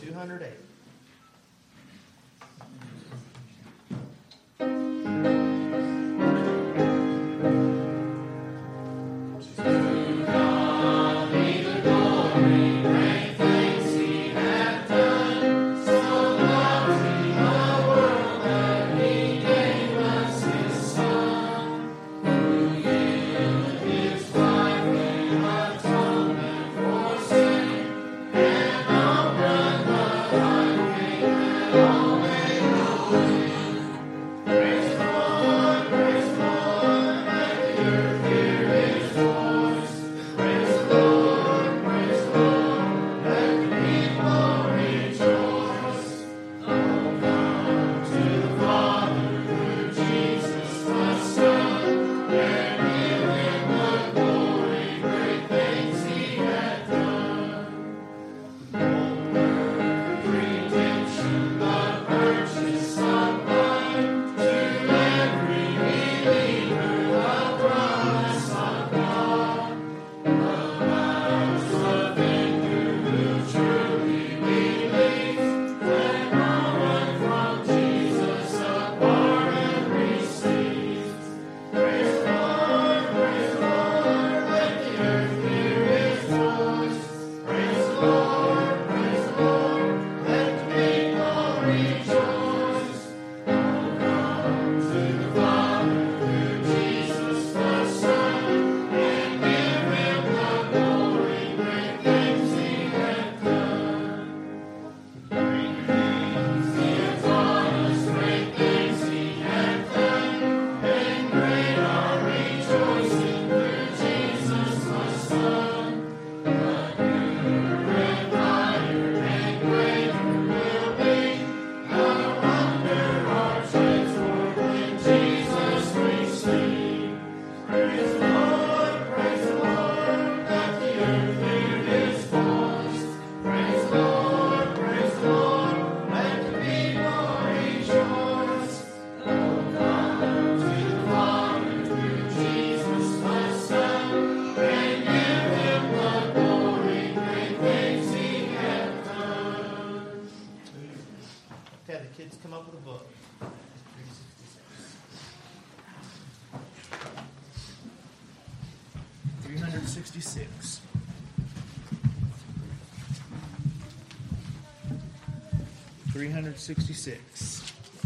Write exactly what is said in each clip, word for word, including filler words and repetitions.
two hundred eight. sixty-six. three hundred sixty-six.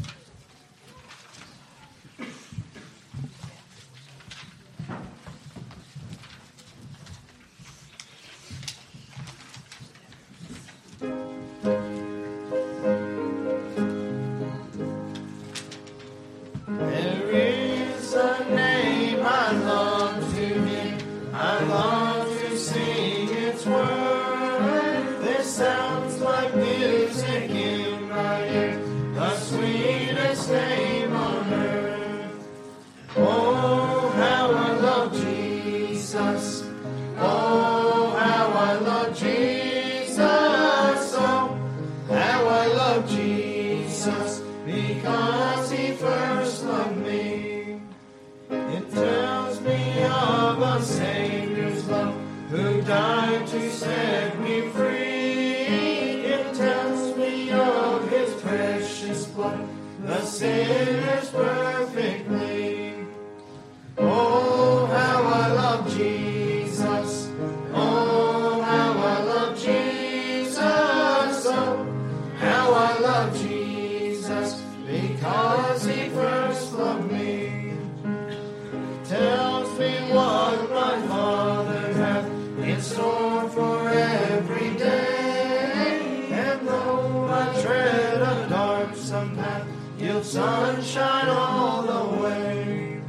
Sunshine all the way.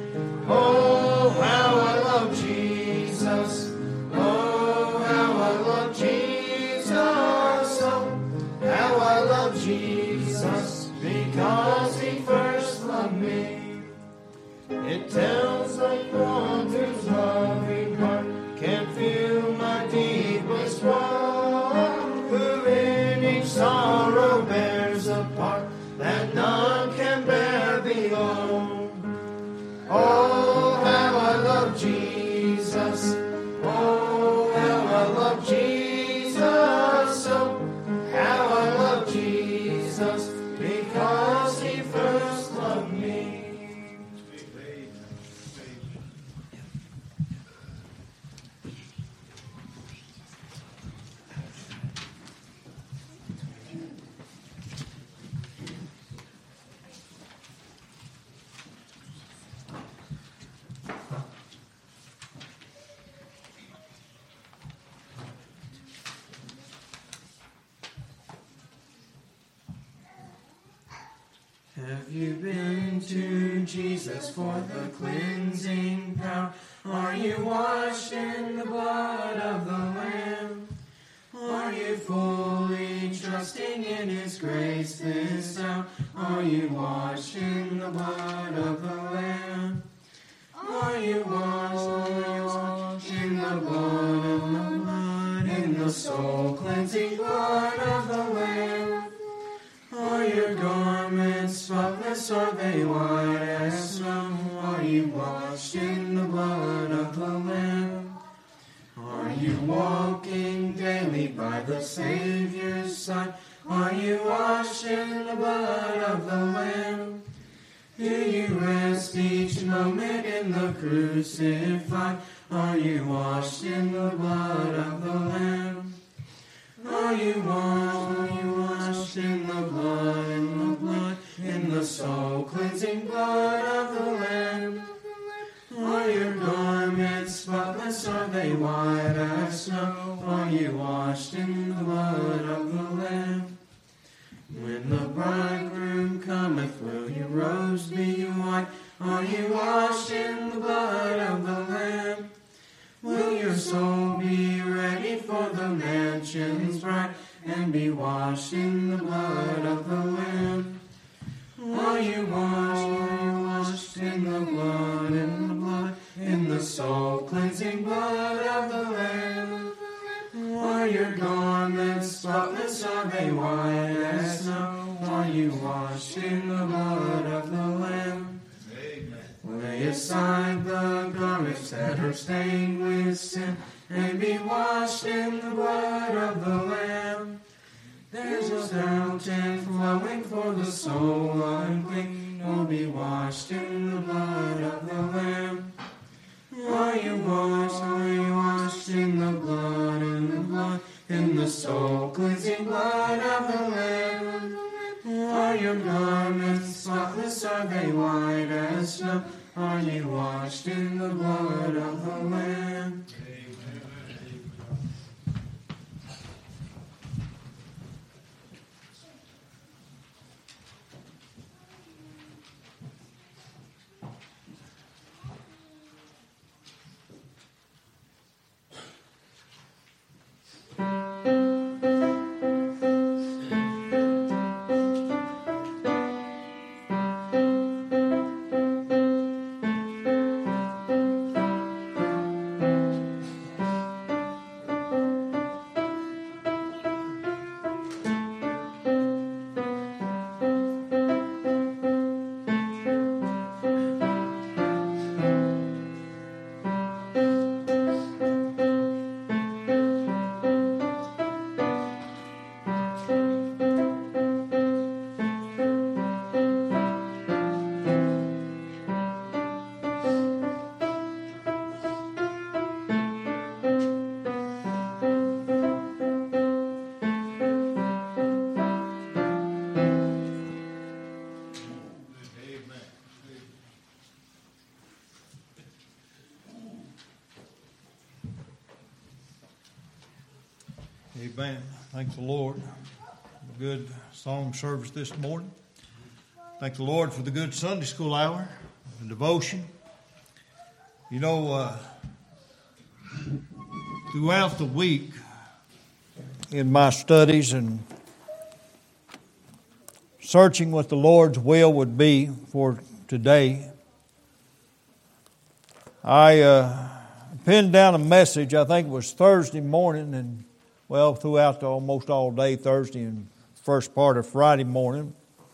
Oh, how I love Jesus. Oh, how I love Jesus. Oh, how I love Jesus. Because he first loved me. It tells like one whose loving heart can feel my deepest woe. Who in each sorrow bears a part that none can bear below. Oh, how I love Jesus. Oh, how I love Jesus. Oh, how Have you been to Jesus for the cleansing power? Are you washed in the blood of the Lamb? Are you fully trusting in His grace this hour? Are you washed in the blood of the Lamb? Are you washed in the blood of the blood, in the soul cleansing blood of the Lamb? Are your garments spotless? Are they white as snow? Are you washed in the blood of the Lamb? Are you walking daily by the Savior's side? Are you washed in the blood of the Lamb? Do you rest each moment in the crucified? Are you washed in the blood of the Lamb? Are you washed, are you washed in the blood, in the blood, in the soul cleansing blood of the Lamb? Are your garments spotless? Are they white as snow? Are you washed in the blood of the Lamb? When the bridegroom cometh, will your robes be white? Are you washed in the blood of the Lamb? Will your soul be ready for the mansions bright, and be washed in the blood of the Lamb? Are you washed, are you washed in the blood, in the blood, in the soul cleansing blood of the Lamb? Are your garments spotless? Are they white as snow? Are you washed in the blood of the Lamb? Lay aside the garments that are stained with sin, and be washed in the blood of the Lamb. There's a fountain flowing for the soul unclean, will be washed in the blood of the Lamb. Are you washed, are you washed in the blood, in the blood, in the soul cleansing blood of the Lamb? Are your garments spotless? Are they white as snow? Are you washed in the blood of the Lamb? Amen. Thank the Lord for the good song service this morning. Thank the Lord for the good Sunday school hour, the devotion. You know, uh, throughout the week in my studies and searching what the Lord's will would be for today, I uh, pinned down a message. I think it was Thursday morning, and well, throughout the, almost all day Thursday and first part of Friday morning.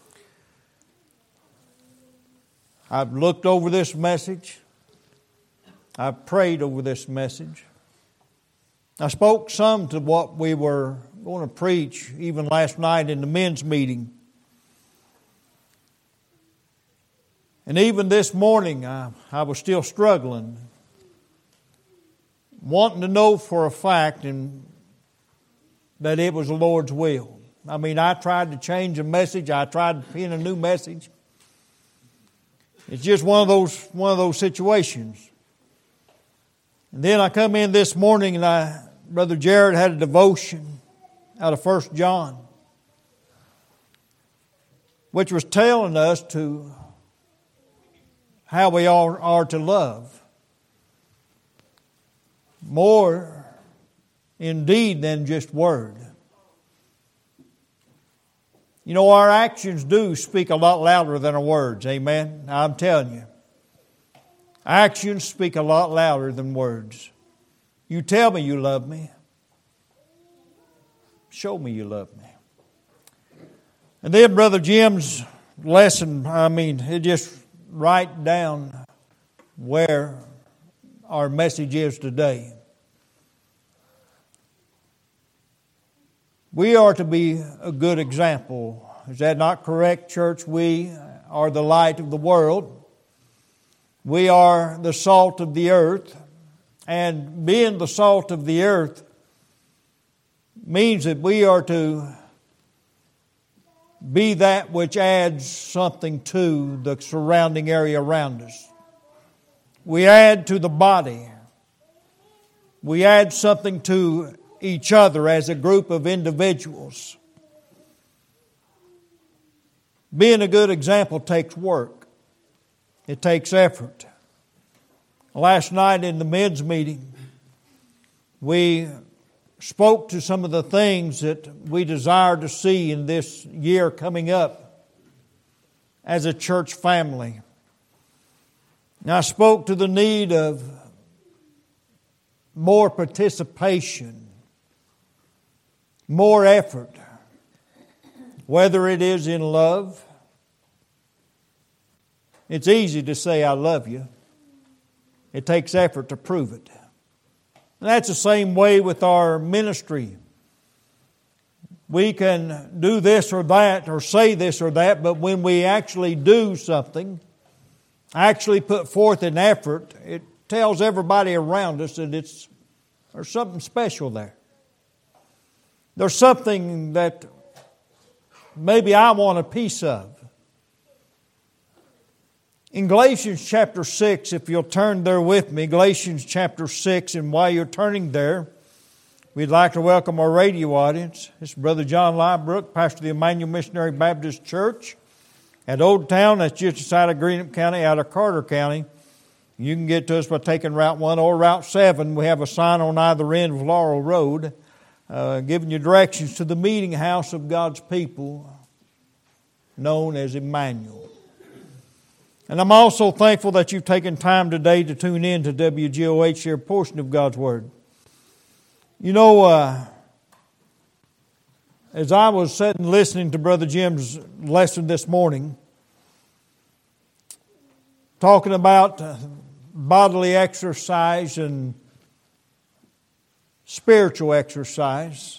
I've looked over this message. I've prayed over this message. I spoke some to what we were going to preach even last night in the men's meeting. And even this morning, I, I was still struggling, wanting to know for a fact and that it was the Lord's will. I mean, I tried to change the message. I tried to pin a new message. It's just one of those one of those situations. And then I come in this morning, and I, Brother Jared had a devotion out of First John. which was telling us to how we all are to love. More indeed than just word. You know, our actions do speak a lot louder than our words. Amen? I'm telling you. Actions speak a lot louder than words. You tell me you love me. Show me you love me. And then Brother Jim's lesson, I mean, it just right down where our message is today. We are to be a good example. Is that not correct, church? We are the light of the world. We are the salt of the earth. And being the salt of the earth means that we are to be that which adds something to the surrounding area around us. We add to the body. We add something to each other as a group of individuals. Being a good example takes work. It takes effort. Last night in the men's meeting, we spoke to some of the things that we desire to see in this year coming up as a church family. And I spoke to the need of more participation, more effort, whether it is in love. It's easy to say I love you. It takes effort to prove it. And that's the same way with our ministry. We can do this or that or say this or that, but when we actually do something, actually put forth an effort, it tells everybody around us that it's there's something special there. There's something that maybe I want a piece of. In Galatians chapter six, if you'll turn there with me, Galatians chapter six, and while you're turning there, we'd like to welcome our radio audience. This is Brother John Liebrook, pastor of the Emmanuel Missionary Baptist Church at Old Town. That's just outside of Greenup County, out of Carter County. You can get to us by taking Route one or Route seven. We have a sign on either end of Laurel Road uh, giving you directions to the meeting house of God's people known as Emmanuel. And I'm also thankful that you've taken time today to tune in to W G O H, your portion of God's Word. You know, uh, as I was sitting listening to Brother Jim's lesson this morning, talking about uh, bodily exercise and spiritual exercise,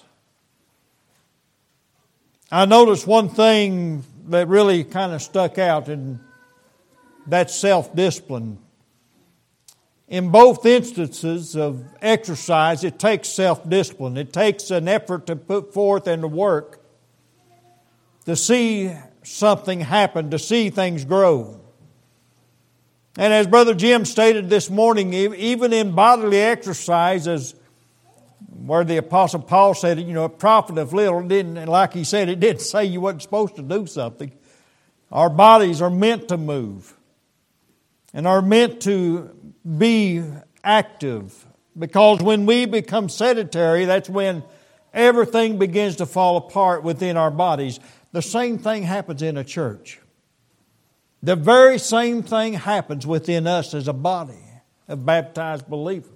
I noticed one thing that really kind of stuck out, and that's self-discipline. In both instances of exercise, it takes self-discipline. It takes an effort to put forth and to work to see something happen, to see things grow. And as Brother Jim stated this morning, even in bodily exercise, as where the Apostle Paul said, you know, it profiteth little, it didn't, and like he said, it didn't say you wasn't supposed to do something. Our bodies are meant to move and are meant to be active, because when we become sedentary, that's when everything begins to fall apart within our bodies. The same thing happens in a church. The very same thing happens within us as a body of baptized believers.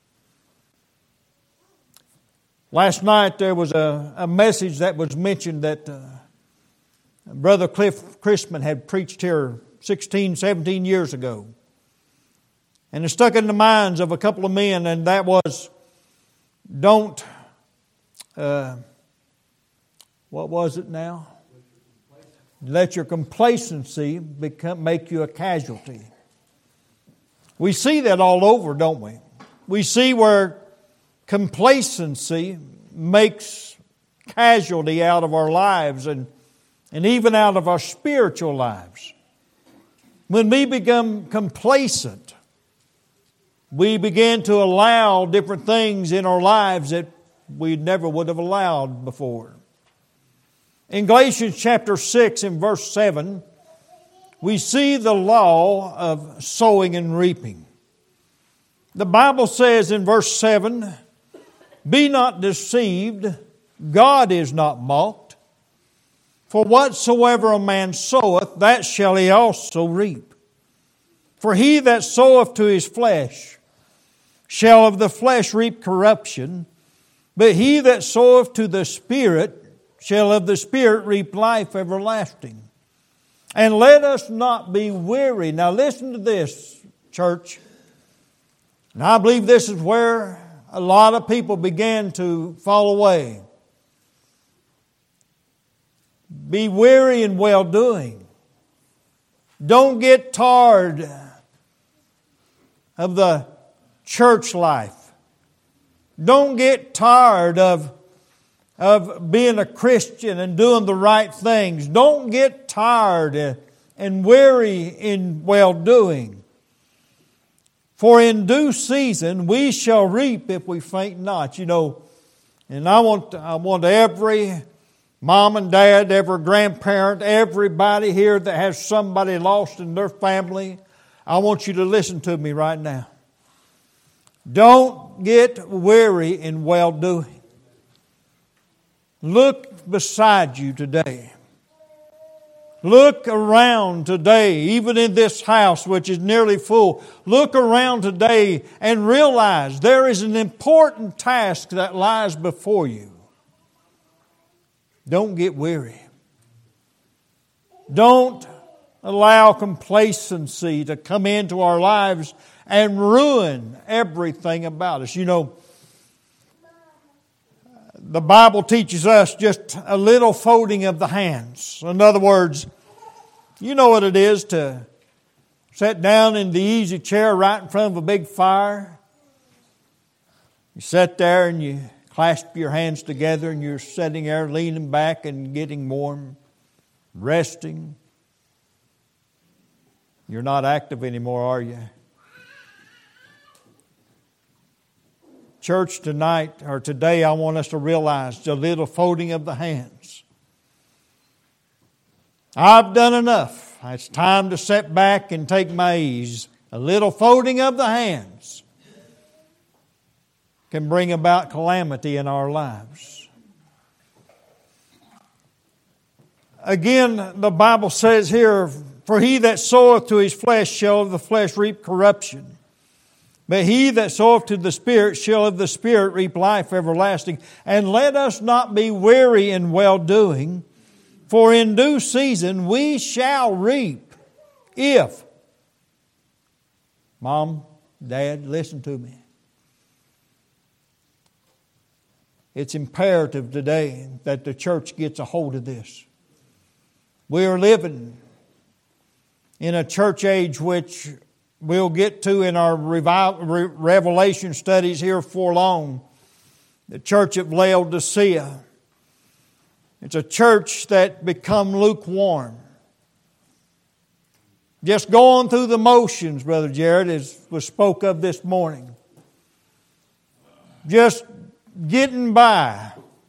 Last night there was a, a message that was mentioned that uh, Brother Cliff Christman had preached here sixteen, seventeen years ago. And it stuck in the minds of a couple of men, and that was, don't, uh, what was it now? Let your complacency become, make you a casualty. We see that all over, don't we? We see where complacency makes casualty out of our lives and, and even out of our spiritual lives. When we become complacent, we begin to allow different things in our lives that we never would have allowed before. In Galatians chapter six and verse seven, we see the law of sowing and reaping. The Bible says in verse seven, "Be not deceived, God is not mocked. For whatsoever a man soweth, that shall he also reap. For he that soweth to his flesh shall of the flesh reap corruption, but he that soweth to the Spirit shall of the Spirit reap life everlasting. And let us not be weary." Now listen to this, church. And I believe this is where a lot of people began to fall away. Be weary in well-doing. Don't get tired of the church life. Don't get tired of, of being a Christian and doing the right things. Don't get tired and weary in well-doing. For in due season we shall reap if we faint not. You know, and I want I want every mom and dad, every grandparent, everybody here that has somebody lost in their family, I want you to listen to me right now. Don't get weary in well-doing. Look beside you today. Look around today, even in this house which is nearly full. Look around today and realize there is an important task that lies before you. Don't get weary. Don't allow complacency to come into our lives and ruin everything about us. You know, the Bible teaches us just a little folding of the hands. In other words, you know what it is to sit down in the easy chair right in front of a big fire. You sit there and you clasp your hands together and you're sitting there leaning back and getting warm, resting. You're not active anymore, are you? Church, tonight or today, I want us to realize the little folding of the hands. I've done enough. It's time to sit back and take my ease. A little folding of the hands can bring about calamity in our lives. Again, the Bible says here, "For he that soweth to his flesh shall of the flesh reap corruption. But he that soweth to the Spirit shall of the Spirit reap life everlasting. And let us not be weary in well-doing, for in due season we shall reap if..." Mom, Dad, listen to me. It's imperative today that the church gets a hold of this. We are living in a church age which we'll get to in our Revelation studies here for long. The church of Laodicea. It's a church that become lukewarm. Just going through the motions, Brother Jared, as was spoke of this morning. Just getting by.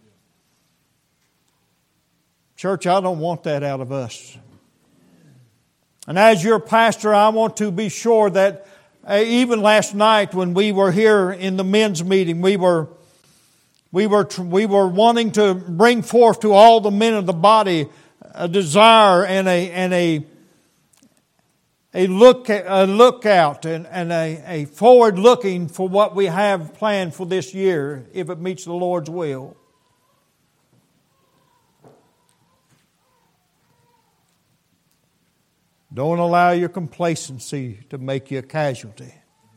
Church, I don't want that out of us. And as your pastor, I want to be sure that uh, even last night when we were here in the men's meeting, we were we were we were wanting to bring forth to all the men of the body a desire and a and a a look a lookout and, and a, a forward looking for what we have planned for this year, if it meets the Lord's will. Don't allow your complacency to make you a casualty.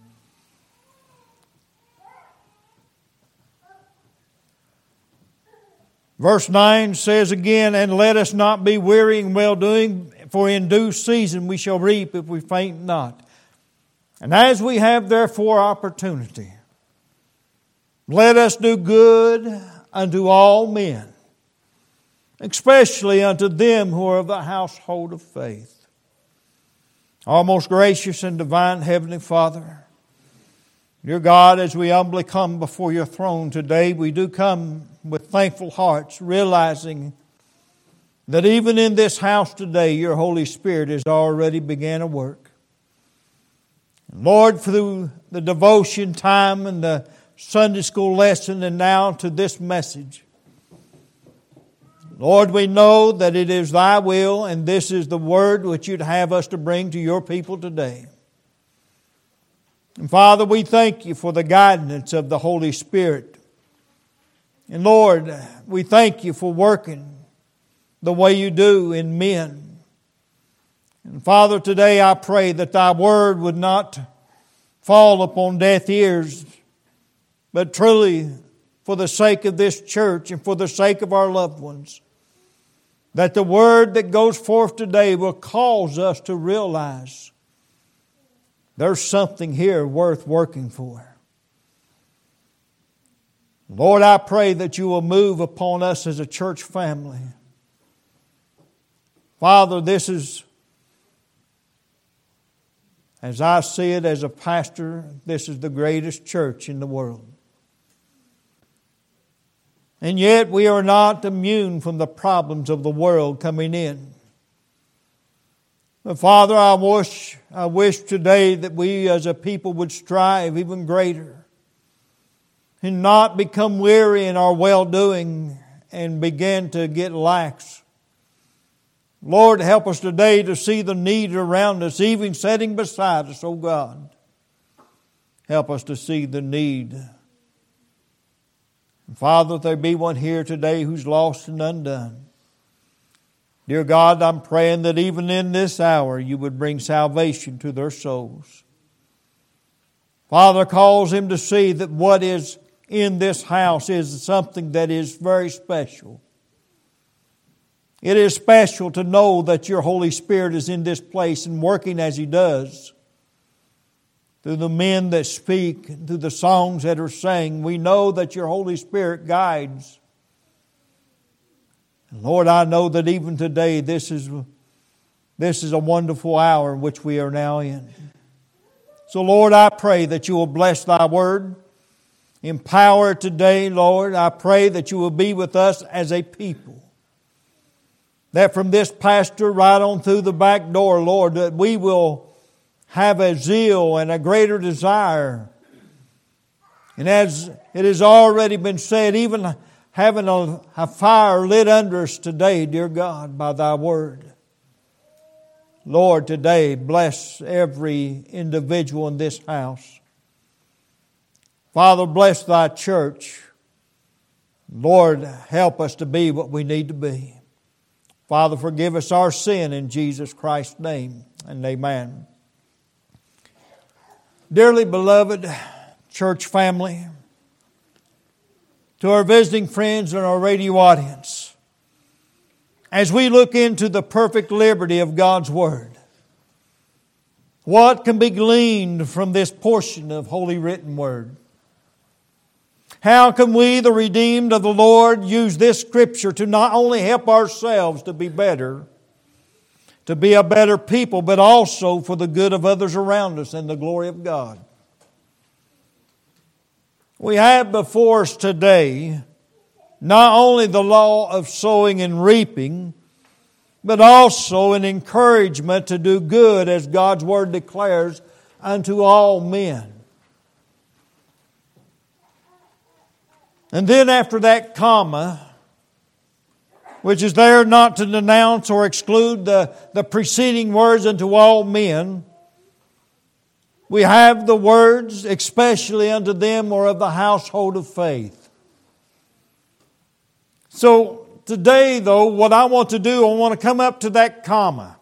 Verse nine says again, "And let us not be weary in well-doing, for in due season we shall reap if we faint not. And as we have therefore opportunity, let us do good unto all men, especially unto them who are of the household of faith." Our most gracious and divine Heavenly Father, dear God, as we humbly come before your throne today, we do come with thankful hearts, realizing that even in this house today, your Holy Spirit has already began a work. Lord, through the devotion time and the Sunday school lesson and now to this message, Lord, we know that it is Thy will and this is the word which You'd have us to bring to Your people today. And Father, we thank You for the guidance of the Holy Spirit. And Lord, we thank You for working the way You do in men. And Father, today I pray that Thy word would not fall upon deaf ears, but truly for the sake of this church and for the sake of our loved ones, that the word that goes forth today will cause us to realize there's something here worth working for. Lord, I pray that You will move upon us as a church family. Father, this is, as I see it as a pastor, this is the greatest church in the world. And yet we are not immune from the problems of the world coming in. But Father, I wish, I wish today that we as a people would strive even greater and not become weary in our well-doing and begin to get lax. Lord, help us today to see the need around us, even sitting beside us, oh God. Help us to see the need. And Father, if there be one here today who's lost and undone, dear God, I'm praying that even in this hour You would bring salvation to their souls. Father, cause them to see that what is in this house is something that is very special. It is special to know that Your Holy Spirit is in this place and working as He does. Through the men that speak, through the songs that are sang, we know that Your Holy Spirit guides. And Lord, I know that even today this is, this is a wonderful hour in which we are now in. So Lord, I pray that You will bless Thy word. Empower it today, Lord. I pray that You will be with us as a people. That from this pastor right on through the back door, Lord, that we will have a zeal and a greater desire. And as it has already been said, even having a, a fire lit under us today, dear God, by Thy word. Lord, today bless every individual in this house. Father, bless Thy church. Lord, help us to be what we need to be. Father, forgive us our sin in Jesus Christ's name, and amen. Dearly beloved church family, to our visiting friends and our radio audience, as we look into the perfect liberty of God's Word, what can be gleaned from this portion of Holy Written Word? How can we, the redeemed of the Lord, use this Scripture to not only help ourselves to be better, to be a better people, but also for the good of others around us and the glory of God? We have before us today not only the law of sowing and reaping, but also an encouragement to do good as God's Word declares unto all men. And then after that comma, which is there not to denounce or exclude the, the preceding words unto all men, we have the words, especially unto them or of the household of faith. So today, though, what I want to do, I want to come up to that comma.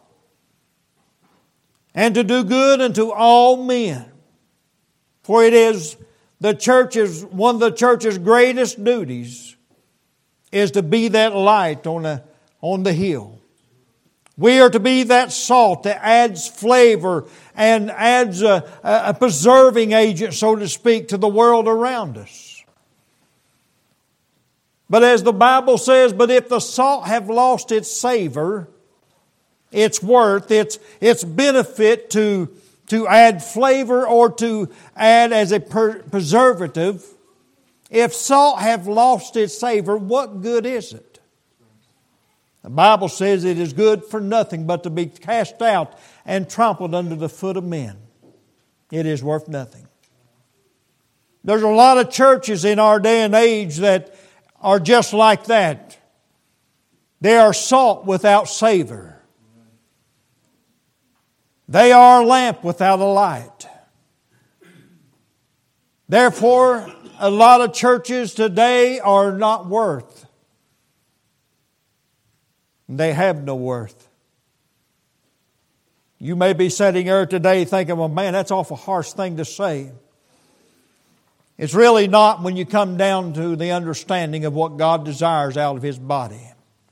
And to do good unto all men. For it is the church's, one of the church's greatest duties is to be that light on the, on the hill. We are to be that salt that adds flavor and adds a, a preserving agent, so to speak, to the world around us. But as the Bible says, but if the salt have lost its savor, its worth, its, its benefit to, to add flavor or to add as a per- preservative, if salt have lost its savor, what good is it? The Bible says it is good for nothing but to be cast out and trampled under the foot of men. It is worth nothing. There's a lot of churches in our day and age that are just like that. They are salt without savor. They are a lamp without a light. Therefore, a lot of churches today are not worth. They have no worth. You may be sitting here today thinking, well, man, that's an awful harsh thing to say. It's really not when you come down to the understanding of what God desires out of His body.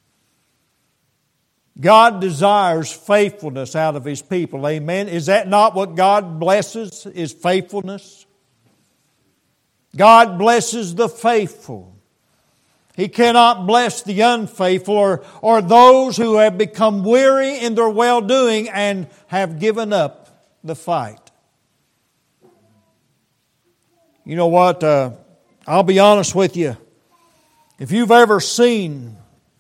God desires faithfulness out of His people. Amen. Is that not what God blesses, is faithfulness? God blesses the faithful. He cannot bless the unfaithful or, or those who have become weary in their well-doing and have given up the fight. You know what? Uh, I'll be honest with you. If you've ever seen,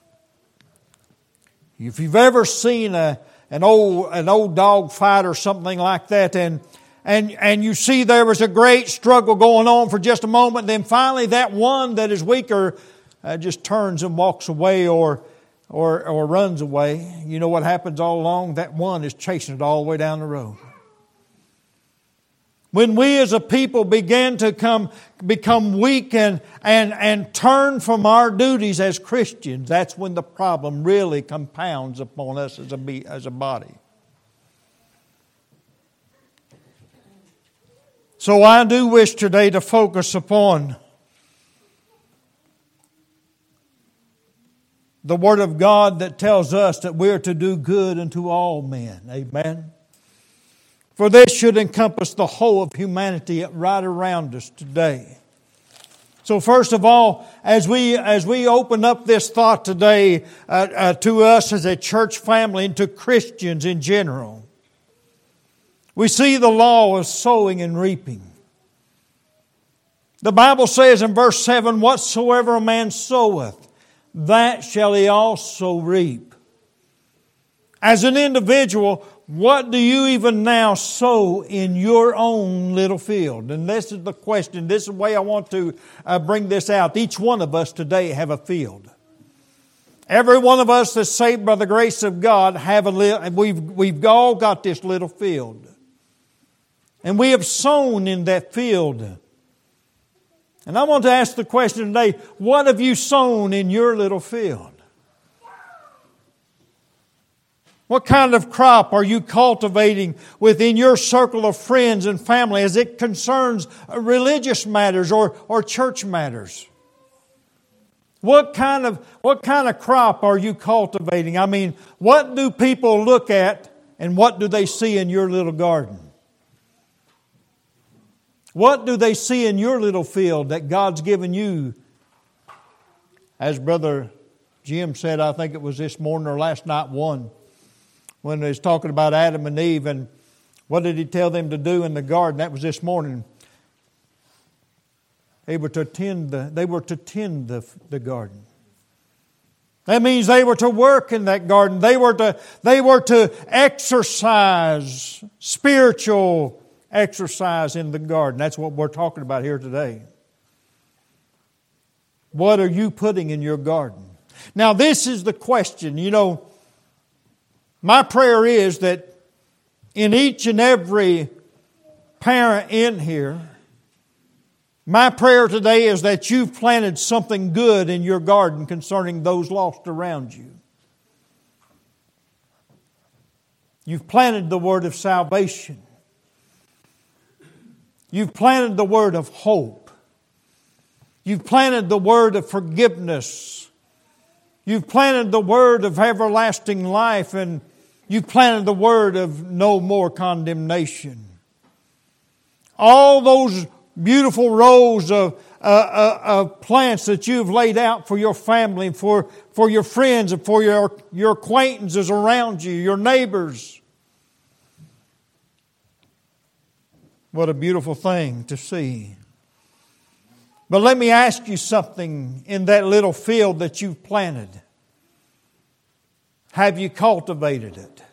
if you've ever seen a, an old an old dog fight or something like that, and and and you see there was a great struggle going on for just a moment, then finally that one that is weaker uh, just turns and walks away or or or runs away. You know what happens all along? That one is chasing it all the way down the road. When we as a people begin to come, become weak and, and, and turn from our duties as Christians, that's when the problem really compounds upon us as a, as a body. So I do wish today to focus upon the Word of God that tells us that we're to do good unto all men. Amen. For this should encompass the whole of humanity right around us today. So first of all, as we as we open up this thought today uh, uh, to us as a church family and to Christians in general, we see the law of sowing and reaping. The Bible says in verse seven, whatsoever a man soweth, that shall he also reap. As an individual, what do you even now sow in your own little field? And this is the question. This is the way I want to uh, bring this out. Each one of us today have a field. Every one of us that's saved by the grace of God have a little. We've we've all got this little field, and we have sown in that field. And I want to ask the question today: what have you sown in your little field? What kind of crop are you cultivating within your circle of friends and family as it concerns religious matters or, or church matters? What kind of, what kind of crop are you cultivating? I mean, what do people look at and what do they see in your little garden? What do they see in your little field that God's given you? As Brother Jim said, I think it was this morning or last night one, when he was talking about Adam and Eve and what did he tell them to do in the garden? That was this morning. They were to tend the, they were to tend the, the garden. That means they were to work in that garden. They were to, they were to exercise, spiritual exercise in the garden. That's what we're talking about here today. What are you putting in your garden? Now this is the question, you know. My prayer is that in each and every parent in here, my prayer today is that you've planted something good in your garden concerning those lost around you. You've planted the word of salvation. You've planted the word of hope. You've planted the word of forgiveness. You've planted the word of everlasting life, and you've planted the word of no more condemnation. All those beautiful rows of, uh, uh, of plants that you've laid out for your family, for, for your friends, and for your, your acquaintances around you, your neighbors. What a beautiful thing to see. But let me ask you something in that little field that you've planted. Have you cultivated it?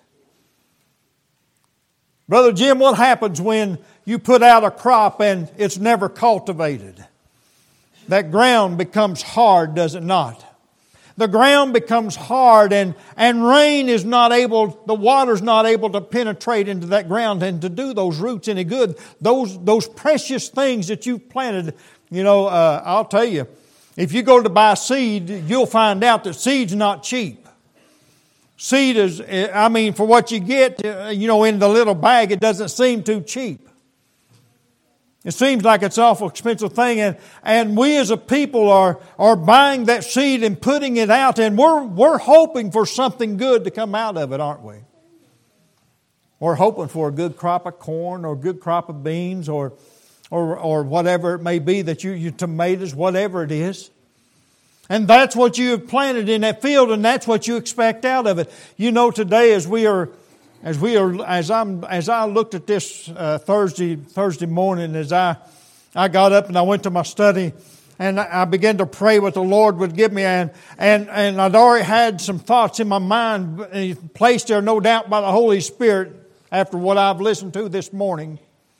Brother Jim, what happens when you put out a crop and it's never cultivated? That ground becomes hard, does it not? The ground becomes hard and, and rain is not able, the water's not able to penetrate into that ground and to do those roots any good. Those, those precious things that you've planted, you know, uh, I'll tell you, if you go to buy seed, you'll find out that seed's not cheap. Seed is, I mean, for what you get, you know, in the little bag, it doesn't seem too cheap. It seems like it's an awful expensive thing, and, and we as a people are, are buying that seed and putting it out, and we're, we're hoping for something good to come out of it, aren't we? We're hoping for a good crop of corn or a good crop of beans or or, or whatever it may be that you, your tomatoes, whatever it is. And that's what you have planted in that field, and that's what you expect out of it. You know, today as we are As we are, as I'm, as I looked at this uh, Thursday Thursday morning, as I, I got up and I went to my study, and I began to pray what the Lord would give me, and and and I'd already had some thoughts in my mind placed there, no doubt, by the Holy Spirit after what I've listened to this morning.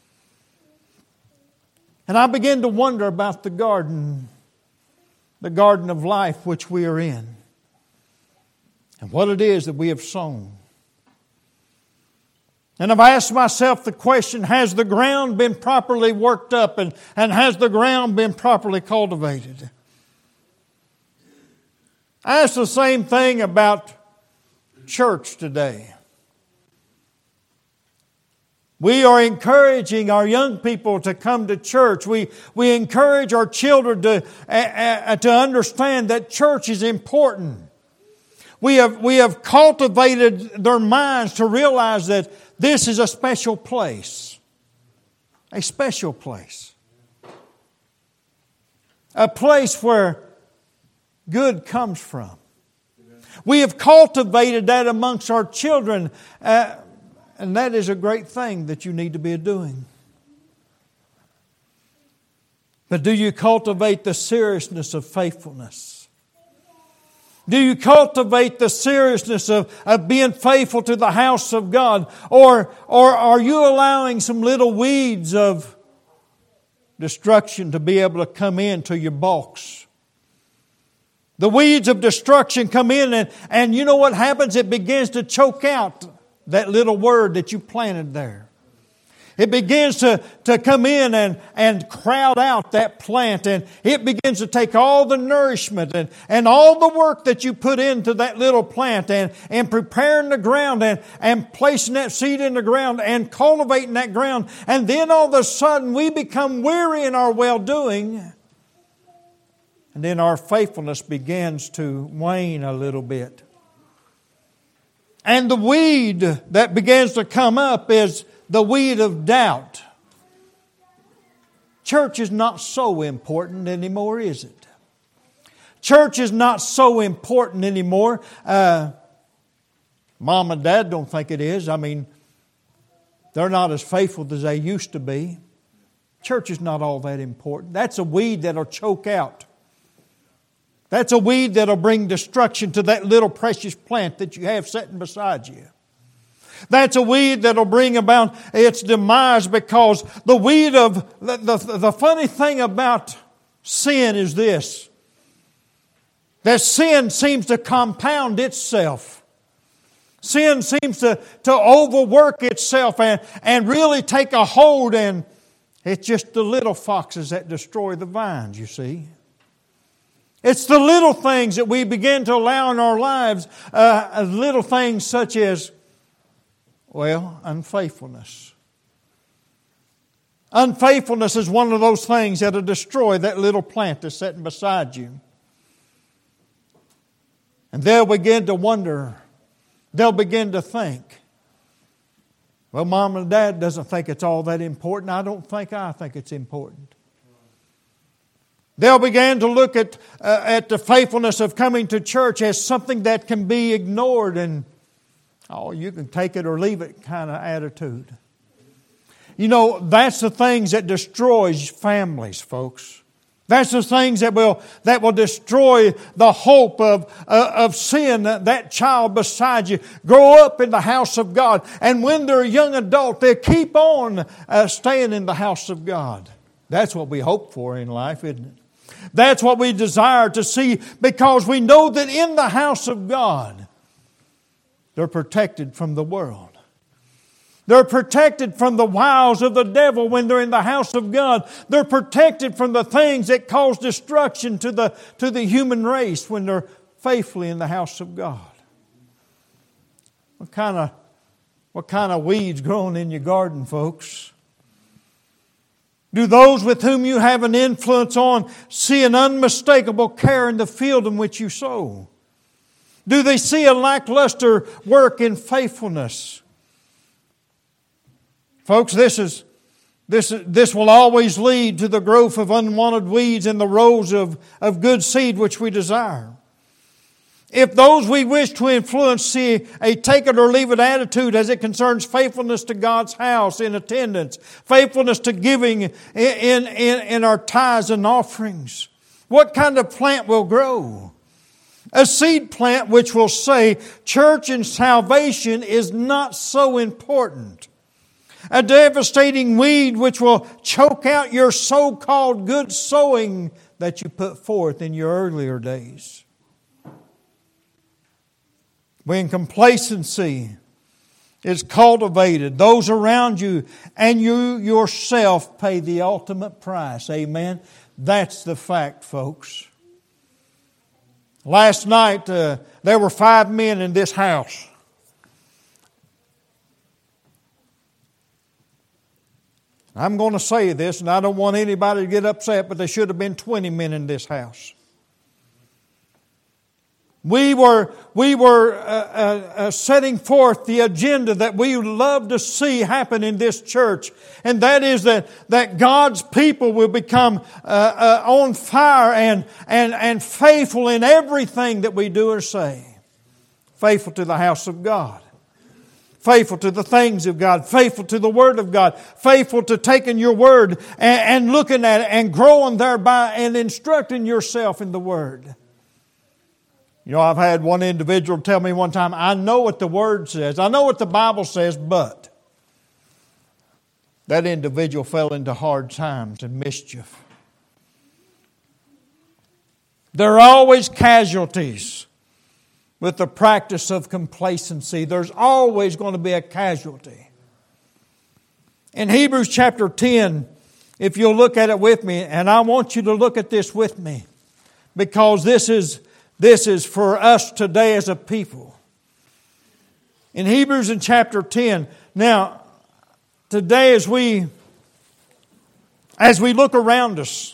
And I began to wonder about the garden, the garden of life which we are in, and what it is that we have sown. And I've asked myself the question, has the ground been properly worked up and, and has the ground been properly cultivated? I ask the same thing about church today. We are encouraging our young people to come to church. We, we encourage our children to, uh, uh, to understand that church is important. We have, we have cultivated their minds to realize that this is a special place. A special place. A place where good comes from. We have cultivated that amongst our children. Uh, and that is a great thing that you need to be doing. But do you cultivate the seriousness of faithfulness? Do you cultivate the seriousness of, of being faithful to the house of God? Or, or are you allowing some little weeds of destruction to be able to come into your box? The weeds of destruction come in and, and you know what happens? It begins to choke out that little word that you planted there. It begins to, to come in and, and crowd out that plant. And it begins to take all the nourishment and, and all the work that you put into that little plant and, and preparing the ground and, and placing that seed in the ground and cultivating that ground. And then all of a sudden we become weary in our well-doing. And then our faithfulness begins to wane a little bit. And the weed that begins to come up is the weed of doubt. Church is not so important anymore, is it? Church is not so important anymore. Uh, Mom and Dad don't think it is. I mean, they're not as faithful as they used to be. Church is not all that important. That's a weed that'll choke out. That's a weed that'll bring destruction to that little precious plant that you have sitting beside you. That's a weed that'll bring about its demise, because the weed of, the, the, the funny thing about sin is this, that sin seems to compound itself. Sin seems to, to overwork itself and, and really take a hold, and it's just the little foxes that destroy the vines, you see. It's the little things that we begin to allow in our lives, uh, little things such as, well, unfaithfulness. Unfaithfulness is one of those things that'll destroy that little plant that's sitting beside you. And they'll begin to wonder, they'll begin to think, well, Mom and Dad doesn't think it's all that important. I don't think I think it's important. They'll begin to look at, uh, at the faithfulness of coming to church as something that can be ignored and, oh, you can take it or leave it kind of attitude. You know, that's the things that destroys families, folks. That's the things that will that will destroy the hope of, uh, of seeing that, that child beside you grow up in the house of God. And when they're a young adult, they keep on uh, staying in the house of God. That's what we hope for in life, isn't it? That's what we desire to see, because we know that in the house of God, they're protected from the world. They're protected from the wiles of the devil when they're in the house of God. They're protected from the things that cause destruction to the, to the human race when they're faithfully in the house of God. What kind of, what kind of weeds growing in your garden, folks? Do those with whom you have an influence on see an unmistakable care in the field in which you sow? Do they see a lackluster work in faithfulness? Folks, this is this this will always lead to the growth of unwanted weeds in the rows of, of good seed which we desire. If those we wish to influence see a take it or leave it attitude as it concerns faithfulness to God's house in attendance, faithfulness to giving in, in, in our tithes and offerings, what kind of plant will grow? A seed plant which will say, church and salvation is not so important. A devastating weed which will choke out your so-called good sowing that you put forth in your earlier days. When complacency is cultivated, those around you and you yourself pay the ultimate price. Amen? That's the fact, folks. Last night, uh, there were five men in this house. I'm going to say this, and I don't want anybody to get upset, but there should have been twenty men in this house. We were, we were uh, uh, uh, setting forth the agenda that we would love to see happen in this church. And that is that, that God's people will become uh, uh, on fire and, and, and faithful in everything that we do or say. Faithful to the house of God. Faithful to the things of God. Faithful to the Word of God. Faithful to taking your Word and, and looking at it and growing thereby and instructing yourself in the Word. You know, I've had one individual tell me one time, I know what the Word says. I know what the Bible says, but that individual fell into hard times and mischief. There are always casualties with the practice of complacency. There's always going to be a casualty. In Hebrews chapter ten, if you'll look at it with me, and I want you to look at this with me, because this is This is for us today as a people. In Hebrews in chapter ten. Now, today as we as we look around us,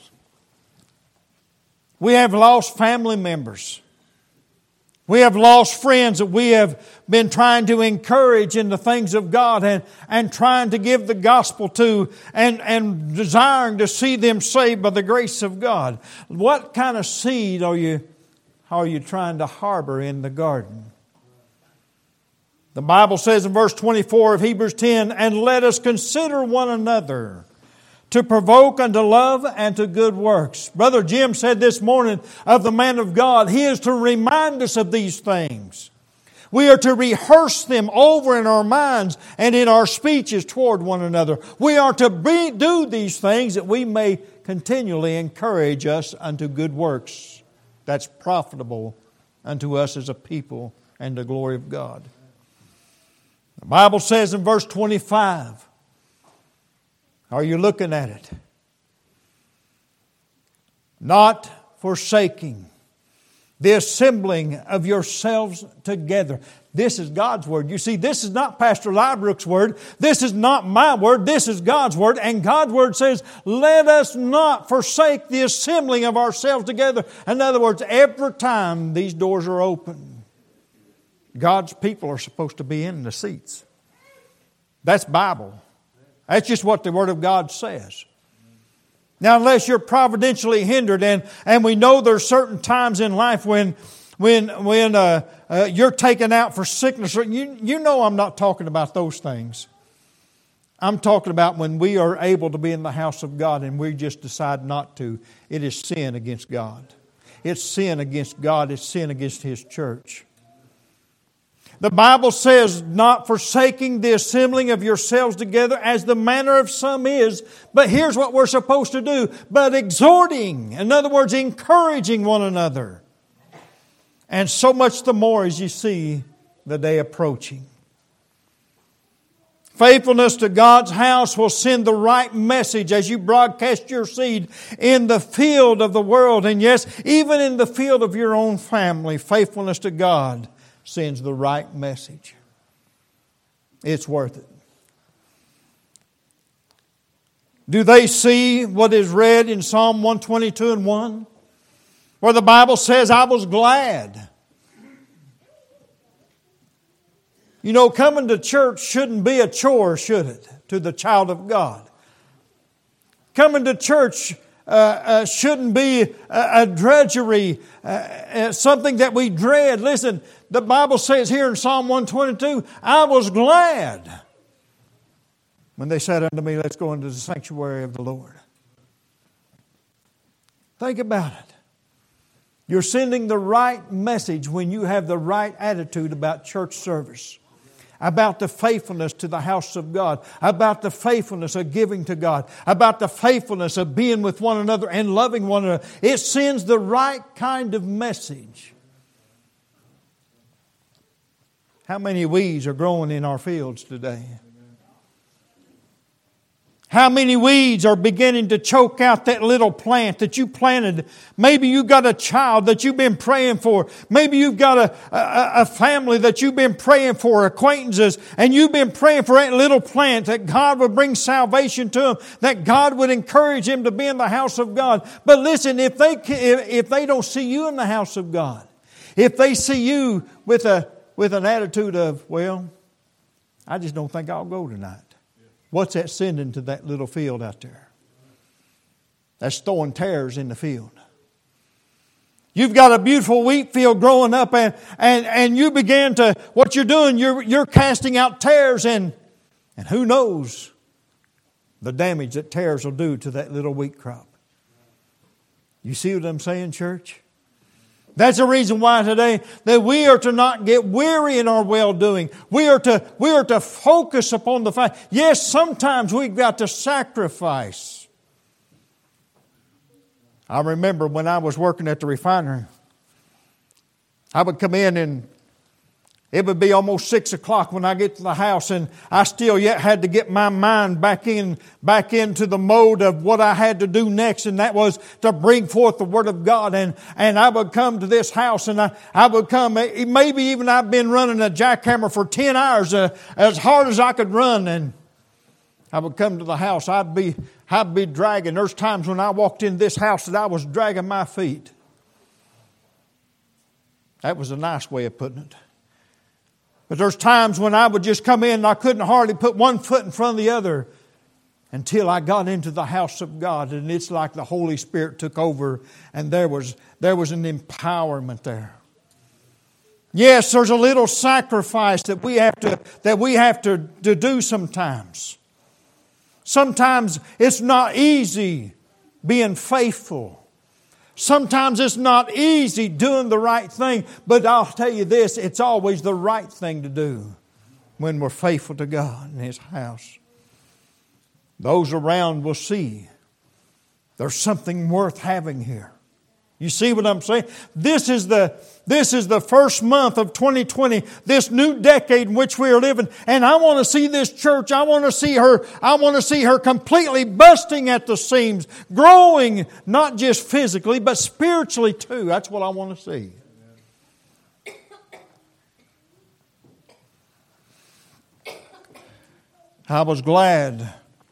we have lost family members. We have lost friends that we have been trying to encourage in the things of God and, and trying to give the gospel to and, and desiring to see them saved by the grace of God. What kind of seed are you How are you trying to harbor in the garden? The Bible says in verse twenty-four of Hebrews ten, and let us consider one another to provoke unto love and to good works. Brother Jim said this morning of the man of God, he is to remind us of these things. We are to rehearse them over in our minds and in our speeches toward one another. We are to be, do these things that we may continually encourage us unto good works. That's profitable unto us as a people and the glory of God. The Bible says in verse twenty-five, are you looking at it? Not forsaking the assembling of yourselves together. This is God's word. You see, this is not Pastor Liebrook's word. This is not my word. This is God's word. And God's word says, let us not forsake the assembling of ourselves together. In other words, every time these doors are open, God's people are supposed to be in the seats. That's Bible. That's just what the Word of God says. Now, unless you're providentially hindered, and, and we know there's certain times in life when when when uh, uh, you're taken out for sickness, you, you know I'm not talking about those things. I'm talking about when we are able to be in the house of God and we just decide not to. It is sin against God. It's sin against God. It's sin against His church. The Bible says, not forsaking the assembling of yourselves together as the manner of some is, but here's what we're supposed to do, but exhorting, in other words, encouraging one another. And so much the more as you see the day approaching. Faithfulness to God's house will send the right message as you broadcast your seed in the field of the world. And yes, even in the field of your own family, faithfulness to God sends the right message. It's worth it. Do they see what is read in Psalm one twenty-two and one? Where the Bible says, I was glad. You know, coming to church shouldn't be a chore, should it, to the child of God? Coming to church uh, uh, shouldn't be a, a drudgery, uh, uh, something that we dread. Listen, the Bible says here in Psalm one twenty-two, I was glad when they said unto me, let's go into the sanctuary of the Lord. Think about it. You're sending the right message when you have the right attitude about church service, about the faithfulness to the house of God, about the faithfulness of giving to God, about the faithfulness of being with one another and loving one another. It sends the right kind of message. How many weeds are growing in our fields today? How many weeds are beginning to choke out that little plant that you planted? Maybe you've got a child that you've been praying for. Maybe you've got a, a, a family that you've been praying for, acquaintances, and you've been praying for that little plant that God would bring salvation to them, that God would encourage them to be in the house of God. But listen, if they if they don't see you in the house of God, if they see you with a with an attitude of, well, I just don't think I'll go tonight. What's that sending to that little field out there? That's throwing tares in the field. You've got a beautiful wheat field growing up and, and, and you begin to, what you're doing, you're, you're casting out tares and, and who knows the damage that tares will do to that little wheat crop. You see what I'm saying, church? That's the reason why today that we are to not get weary in our well-doing. We are to, we are to focus upon the fact, yes, sometimes we've got to sacrifice. I remember when I was working at the refinery, I would come in and it would be almost six o'clock when I get to the house, and I still yet had to get my mind back in, back into the mode of what I had to do next, and that was to bring forth the Word of God. And, and I would come to this house, and I, I would come, maybe even I've been running a jackhammer for ten hours, uh, as hard as I could run, and I would come to the house. I'd be, I'd be dragging. There's times when I walked in this house that I was dragging my feet. That was a nice way of putting it. But there's times when I would just come in and I couldn't hardly put one foot in front of the other until I got into the house of God, and it's like the Holy Spirit took over and there was, there was an empowerment there. Yes, there's a little sacrifice that we have to, that we have to, to do sometimes. Sometimes it's not easy being faithful. Sometimes it's not easy doing the right thing, but I'll tell you this, it's always the right thing to do when we're faithful to God and His house. Those around will see there's something worth having here. You see what I'm saying? This is the, this is the first month of twenty twenty, this new decade in which we are living. And I want to see this church, I want to see her, I want to see her completely busting at the seams, growing, not just physically, but spiritually too. That's what I want to see. I was glad.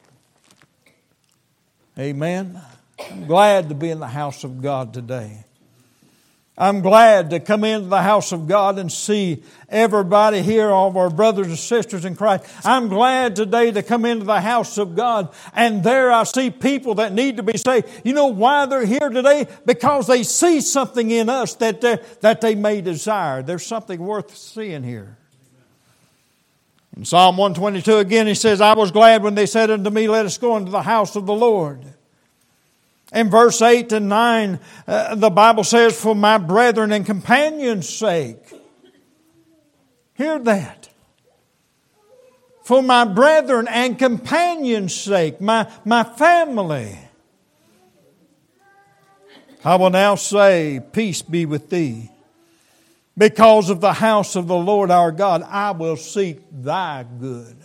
Amen. I'm glad to be in the house of God today. I'm glad to come into the house of God and see everybody here, all of our brothers and sisters in Christ. I'm glad today to come into the house of God, and there I see people that need to be saved. You know why they're here today? Because they see something in us that, that they may desire. There's something worth seeing here. In Psalm one twenty-two again, he says, I was glad when they said unto me, let us go into the house of the Lord. In verse eight and nine, uh, the Bible says, for my brethren and companions' sake. Hear that. For my brethren and companions' sake, my, my family. I will now say, peace be with thee. Because of the house of the Lord our God, I will seek thy good.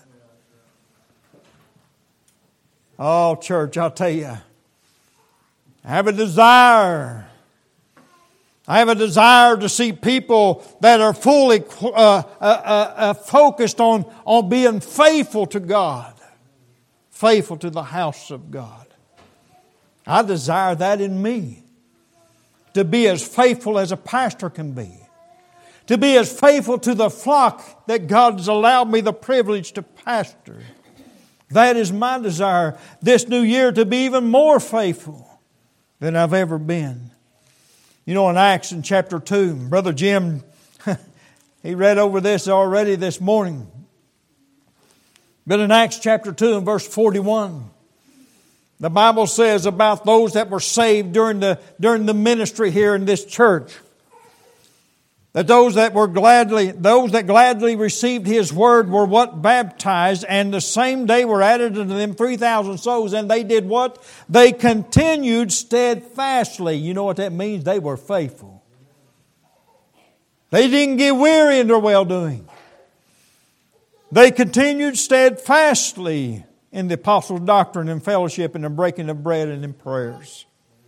Oh, church, I'll tell you, I have a desire. I have a desire to see people that are fully uh, uh, uh, focused on, on being faithful to God. Faithful to the house of God. I desire that in me. To be as faithful as a pastor can be. To be as faithful to the flock that God has allowed me the privilege to pastor. That is my desire this new year, to be even more faithful than I've ever been. You know, in Acts in chapter two, Brother Jim, he read over this already this morning. But in Acts chapter two and verse forty-one, the Bible says about those that were saved during the, during the ministry here in this church. That those that were gladly, those that gladly received His word were what? Baptized, and the same day were added unto them three thousand souls, and they did what? They continued steadfastly. You know what that means? They were faithful. They didn't get weary in their well-doing. They continued steadfastly in the apostles' doctrine and fellowship and the breaking of bread and in prayers.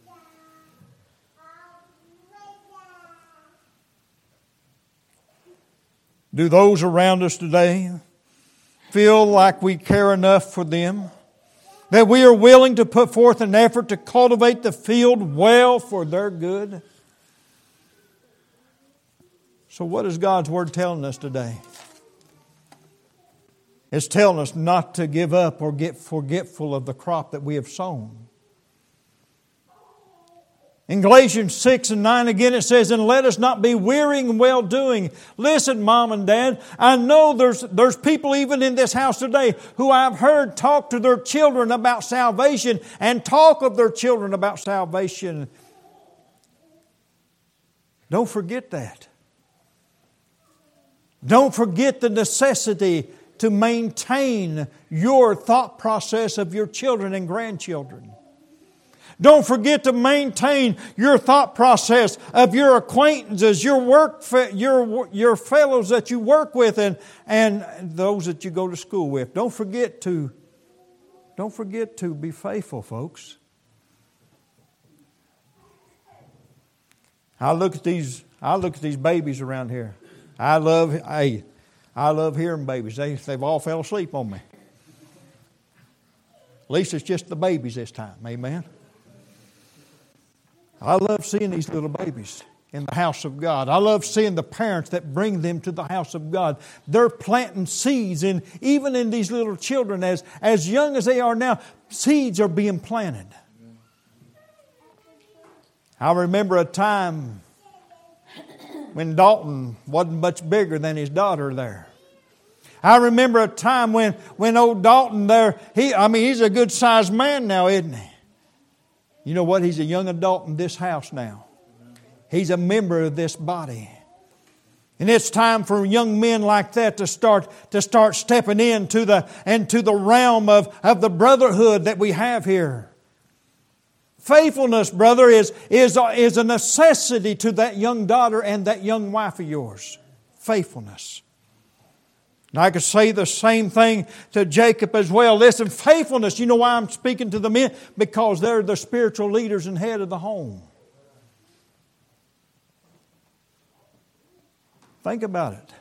Do those around us today feel like we care enough for them? That we are willing to put forth an effort to cultivate the field well for their good? So what is God's Word telling us today? It's telling us not to give up or get forgetful of the crop that we have sown. In Galatians six and nine again it says, and let us not be weary in well-doing. Listen, Mom and Dad, I know there's, there's people even in this house today who I've heard talk to their children about salvation and talk of their children about salvation. Don't forget that. Don't forget the necessity to maintain your thought process of your children and grandchildren. Don't forget to maintain your thought process of your acquaintances, your work, your, your fellows that you work with, and, and those that you go to school with. Don't forget to, don't forget to be faithful, folks. I look at these, I look at these babies around here. I love, hey, I love hearing babies. They, they've all fell asleep on me. At least it's just the babies this time. Amen. I love seeing these little babies in the house of God. I love seeing the parents that bring them to the house of God. They're planting seeds, and even in these little children, as, as young as they are now, seeds are being planted. I remember a time when Dalton wasn't much bigger than his daughter there. I remember a time when, when old Dalton there, he, I mean, he's a good sized man now, isn't he? You know what? He's a young adult in this house now. He's a member of this body. And it's time for young men like that to start to start stepping into the into the realm of, of the brotherhood that we have here. Faithfulness, brother, is, is, is a necessity to that young daughter and that young wife of yours. Faithfulness. And I could say the same thing to Jacob as well. Listen, faithfulness, you know why I'm speaking to the men? Because they're the spiritual leaders and head of the home. Think about it.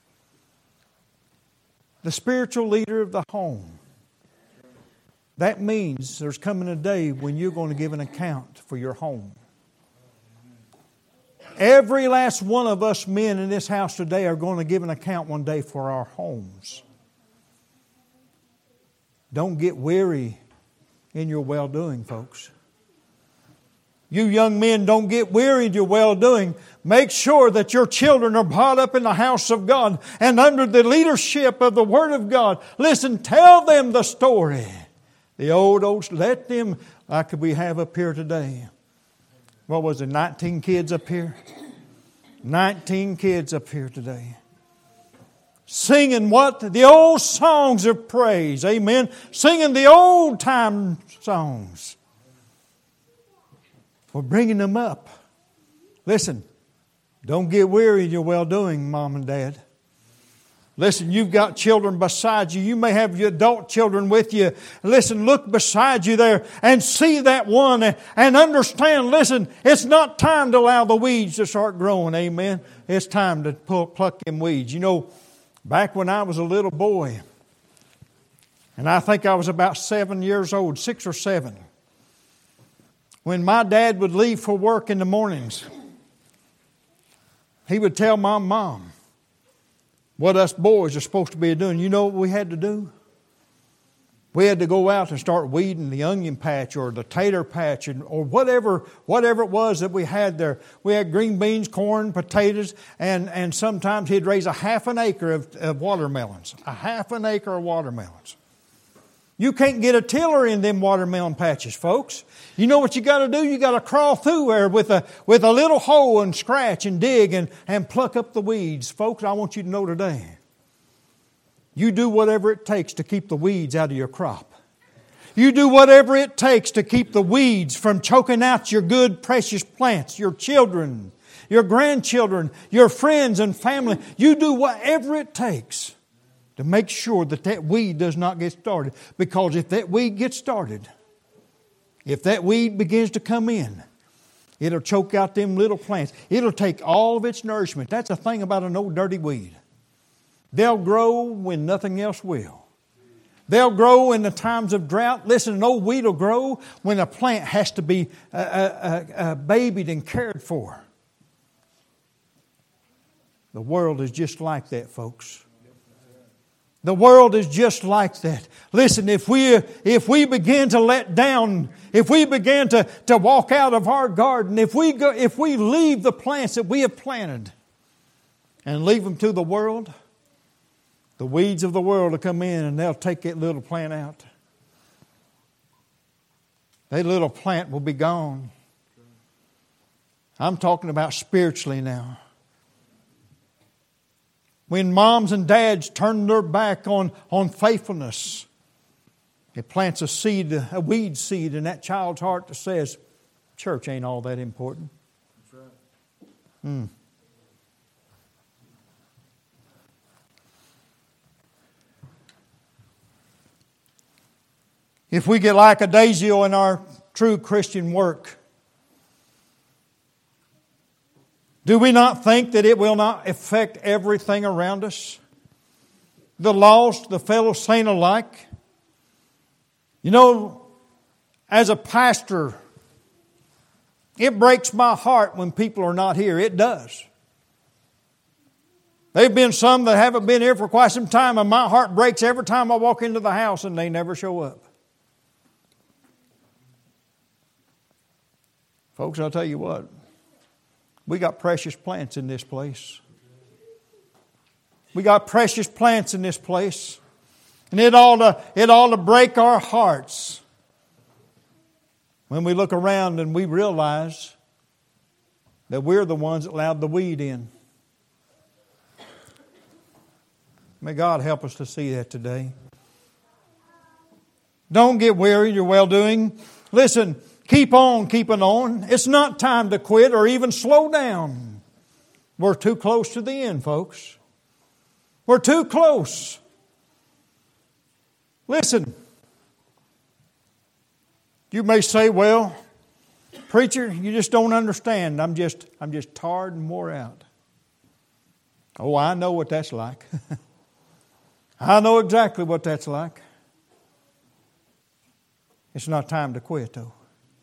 The spiritual leader of the home. That means there's coming a day when you're going to give an account for your home. Every last one of us men in this house today are going to give an account one day for our homes. Don't get weary in your well-doing, folks. You young men, don't get weary in your well-doing. Make sure that your children are brought up in the house of God and under the leadership of the Word of God. Listen, tell them the story. The old, old, let them, like we have up here today. What was it, nineteen kids up here? nineteen kids up here today. Singing what? The old songs of praise. Amen. Singing the old time songs. We're bringing them up. Listen, don't get weary in your well-doing, Mom and Dad. Listen, you've got children beside you. You may have your adult children with you. Listen, look beside you there and see that one and understand, listen, it's not time to allow the weeds to start growing. Amen. It's time to pull, pluck them weeds. You know, back when I was a little boy, and I think I was about seven years old, six or seven, when my dad would leave for work in the mornings, he would tell my mom what us boys are supposed to be doing. You know what we had to do? We had to go out and start weeding the onion patch or the tater patch or whatever whatever it was that we had there. We had green beans, corn, potatoes, and, and sometimes he'd raise a half an acre of, of watermelons. A half an acre of watermelons. You can't get a tiller in them watermelon patches, folks. You know what you got to do? You got to crawl through there with a with a little hoe and scratch and dig and, and pluck up the weeds. Folks, I want you to know today, you do whatever it takes to keep the weeds out of your crop. You do whatever it takes to keep the weeds from choking out your good, precious plants, your children, your grandchildren, your friends and family. You do whatever it takes to make sure that that weed does not get started. Because if that weed gets started, if that weed begins to come in, it'll choke out them little plants. It'll take all of its nourishment. That's the thing about an old dirty weed. They'll grow when nothing else will. They'll grow in the times of drought. Listen, an old weed will grow when a plant has to be uh, uh, uh, babied and cared for. The world is just like that, folks. The world is just like that. Listen, if we if we begin to let down, if we begin to, to walk out of our garden, if we go, if we leave the plants that we have planted and leave them to the world, the weeds of the world will come in and they'll take that little plant out. That little plant will be gone. I'm talking about spiritually now. When moms and dads turn their back on, on faithfulness, it plants a seed, a weed seed in that child's heart that says, church ain't all that important. That's right. Hmm. If we get lackadaisical in our true Christian work, do we not think that it will not affect everything around us? The lost, the fellow saint alike. You know, as a pastor, it breaks my heart when people are not here. It does. There have been some that haven't been here for quite some time, and my heart breaks every time I walk into the house and they never show up. Folks, I'll tell you what. We got precious plants in this place. We got precious plants in this place. And it ought to, it ought to break our hearts when we look around and we realize that we're the ones that allowed the weed in. May God help us to see that today. Don't get weary in your well-doing. Listen, keep on keeping on. It's not time to quit or even slow down. We're too close to the end, folks. We're too close. Listen. You may say, well, preacher, you just don't understand. I'm just, I'm just tired and wore out. Oh, I know what that's like. I know exactly what that's like. It's not time to quit, though.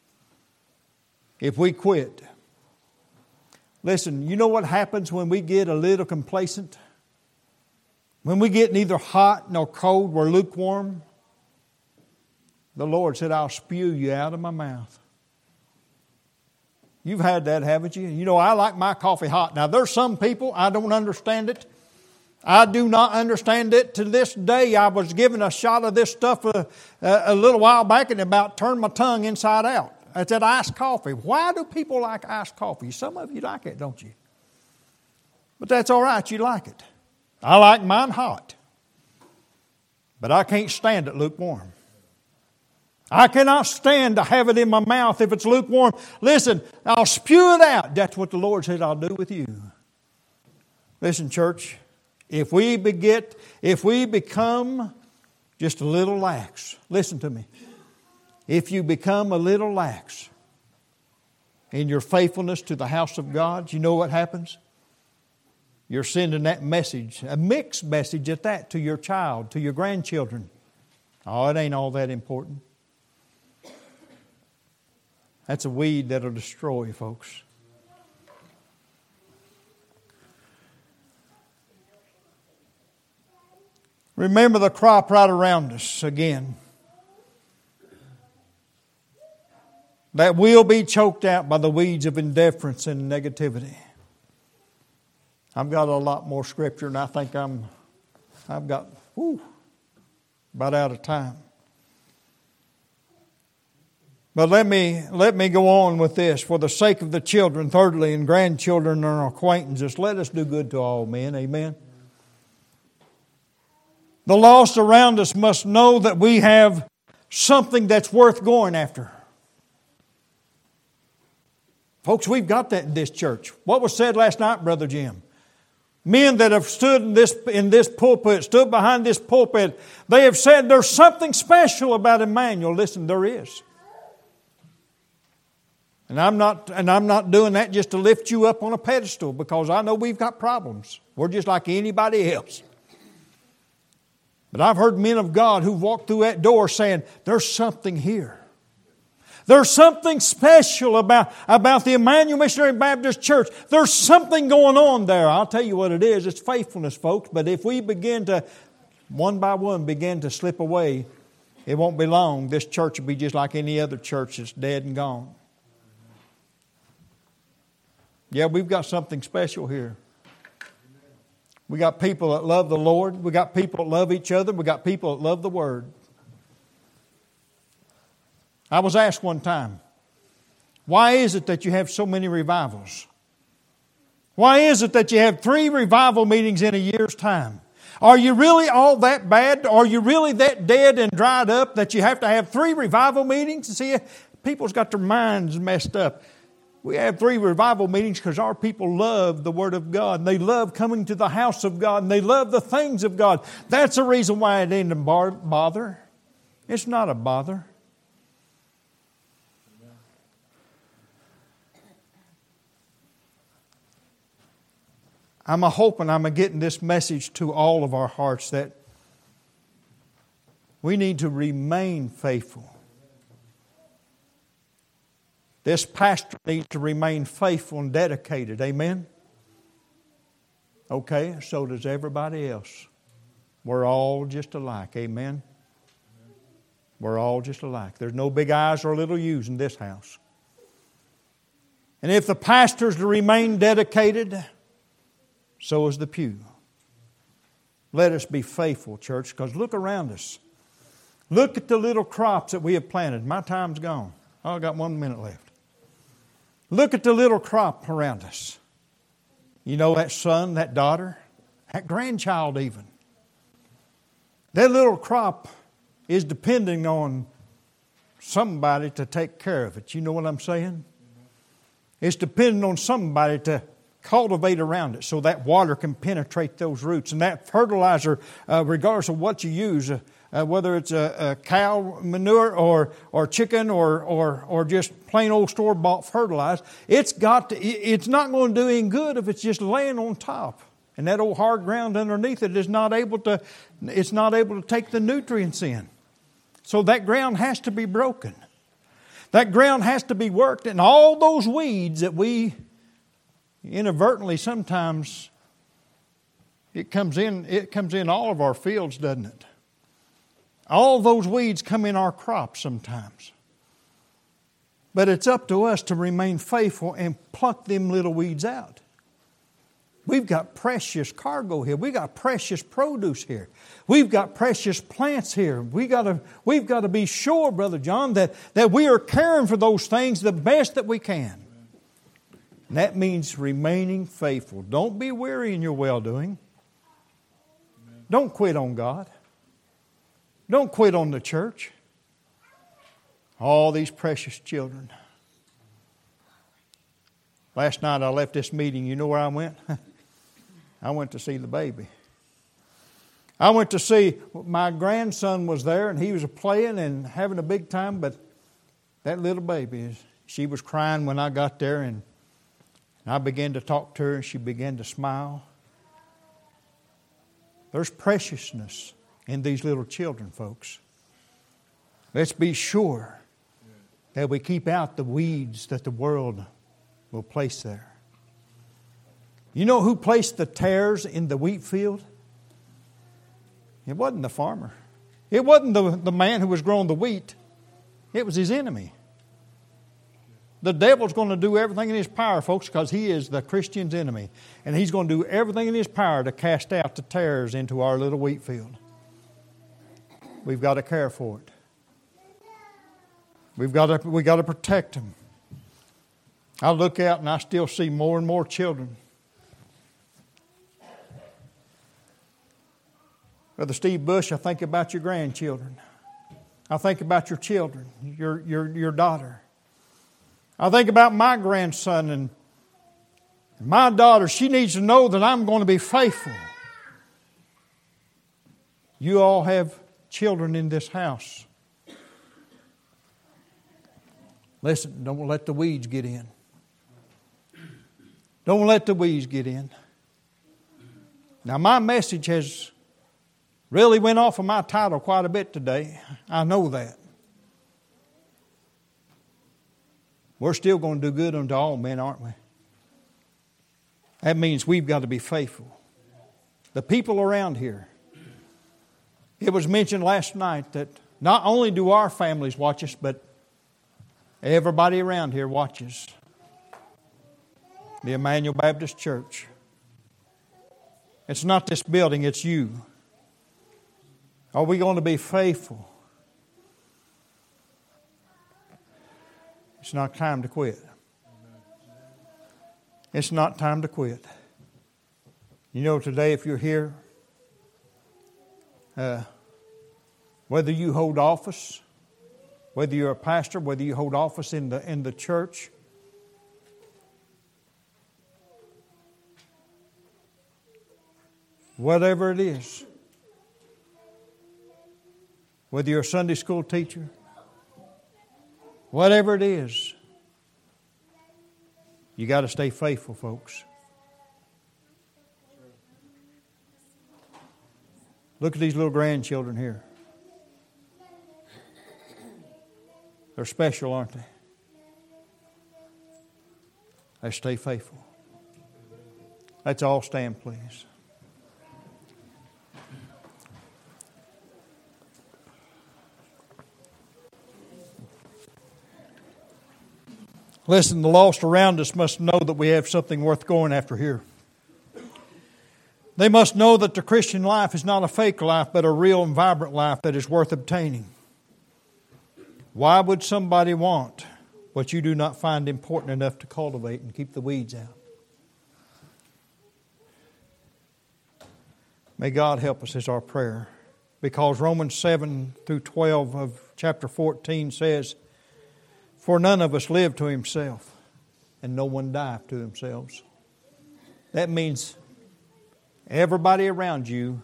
If we quit, listen, you know what happens when we get a little complacent? When we get neither hot nor cold, we're lukewarm. The Lord said, I'll spew you out of my mouth. You've had that, haven't you? You know, I like my coffee hot. Now, there's some people, I don't understand it. I do not understand it to this day. I was given a shot of this stuff a, a little while back and it about turned my tongue inside out. It's that iced coffee. Why do people like iced coffee? Some of you like it, don't you? But that's all right. You like it. I like mine hot. But I can't stand it lukewarm. I cannot stand to have it in my mouth if it's lukewarm. Listen, I'll spew it out. That's what the Lord said I'll do with you. Listen, church, if we beget, if we become just a little lax, listen to me. If you become a little lax in your faithfulness to the house of God, you know what happens? You're sending that message, a mixed message at that, to your child, to your grandchildren. Oh, it ain't all that important. That's a weed that'll destroy you, folks. Remember the crop right around us again. That will be choked out by the weeds of indifference and negativity. I've got a lot more scripture, and I think I'm, I've got, whew, about out of time. But let me let me go on with this. For the sake of the children, thirdly, and grandchildren and acquaintances, let us do good to all men. Amen. The lost around us must know that we have something that's worth going after. Folks, we've got that in this church. What was said last night, Brother Jim? Men that have stood in this, in this pulpit, stood behind this pulpit, they have said there's something special about Emmanuel. Listen, there is. And I'm not, and I'm not doing that just to lift you up on a pedestal, because I know we've got problems. We're just like anybody else. But I've heard men of God who walked through that door saying, there's something here. There's something special about, about the Emmanuel Missionary Baptist Church. There's something going on there. I'll tell you what it is. It's faithfulness, folks. But if we begin to, one by one, begin to slip away, it won't be long. This church will be just like any other church that's dead and gone. Yeah, we've got something special here. We got people that love the Lord. We got people that love each other. We got people that love the Word. I was asked one time, why is it that you have so many revivals? Why is it that you have three revival meetings in a year's time? Are you really all that bad? Are you really that dead and dried up that you have to have three revival meetings? See, people's got their minds messed up. We have three revival meetings because our people love the Word of God. And they love coming to the house of God. And they love the things of God. That's the reason why it ain't a bother. It's not a bother. I'm a hoping I'm a getting this message to all of our hearts that we need to remain faithful. This pastor needs to remain faithful and dedicated. Amen? Okay, so does everybody else. We're all just alike. Amen? We're all just alike. There's no big I's or little U's in this house. And if the pastor's to remain dedicated, so is the pew. Let us be faithful, church, because look around us. Look at the little crops that we have planted. My time's gone. Oh, I've got one minute left. Look at the little crop around us. You know that son, that daughter, that grandchild even. That little crop is depending on somebody to take care of it. You know what I'm saying? It's depending on somebody to cultivate around it so that water can penetrate those roots. And that fertilizer, uh, regardless of what you use, uh, uh, whether it's a, a cow manure or or chicken or or or just plain old store-bought fertilizer, it's got to, it's not going to do any good if it's just laying on top. And that old hard ground underneath it is not able to, it's not able to take the nutrients in. So that ground has to be broken. That ground has to be worked, and all those weeds that we inadvertently sometimes it comes in it comes in all of our fields, doesn't it? All those weeds come in our crops sometimes. But it's up to us to remain faithful and pluck them little weeds out. We've got precious cargo here. We've got precious produce here. We've got precious plants here. We gotta, we've got to be sure, Brother John, that, that we are caring for those things the best that we can. And that means remaining faithful. Don't be weary in your well-doing. Don't quit on God. Don't quit on the church. All these precious children. Last night I left this meeting. You know where I went? I went to see the baby. I went to see, my grandson was there and he was playing and having a big time, but that little baby, she was crying when I got there, and I began to talk to her and she began to smile. There's preciousness in these little children, folks. Let's be sure that we keep out the weeds that the world will place there. You know who placed the tares in the wheat field? It wasn't the farmer. It wasn't the, the man who was growing the wheat. It was his enemy. The devil's going to do everything in his power, folks, because he is the Christian's enemy. And he's going to do everything in his power to cast out the tares into our little wheat field. We've got to care for it. We've got to, we've got to protect them. I look out and I still see more and more children. Brother Steve Bush, I think about your grandchildren. I think about your children, your, your, your daughter. I think about my grandson and my daughter. She needs to know that I'm going to be faithful. You all have children in this house. Listen, don't let the weeds get in. Don't let the weeds get in. Now, my message has really went off of my title quite a bit today. I know that. We're still going to do good unto all men, aren't we? That means we've got to be faithful. The people around here. It was mentioned last night that not only do our families watch us, but everybody around here watches the Emmanuel Baptist Church. It's not this building, it's you. Are we going to be faithful? It's not time to quit. It's not time to quit. You know, today if you're here, uh, whether you hold office, whether you're a pastor, whether you hold office in the in the church, whatever it is, whether you're a Sunday school teacher, whatever it is, you got to stay faithful, folks. Look at these little grandchildren here. They're special, aren't they? Let's stay faithful. Let's all stand, please. Listen, the lost around us must know that we have something worth going after here. They must know that the Christian life is not a fake life, but a real and vibrant life that is worth obtaining. Why would somebody want what you do not find important enough to cultivate and keep the weeds out? May God help us is our prayer. Because Romans seven through twelve of chapter fourteen says, "For none of us live to himself, and no one die to themselves." That means everybody around you,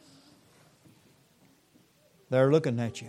they're looking at you.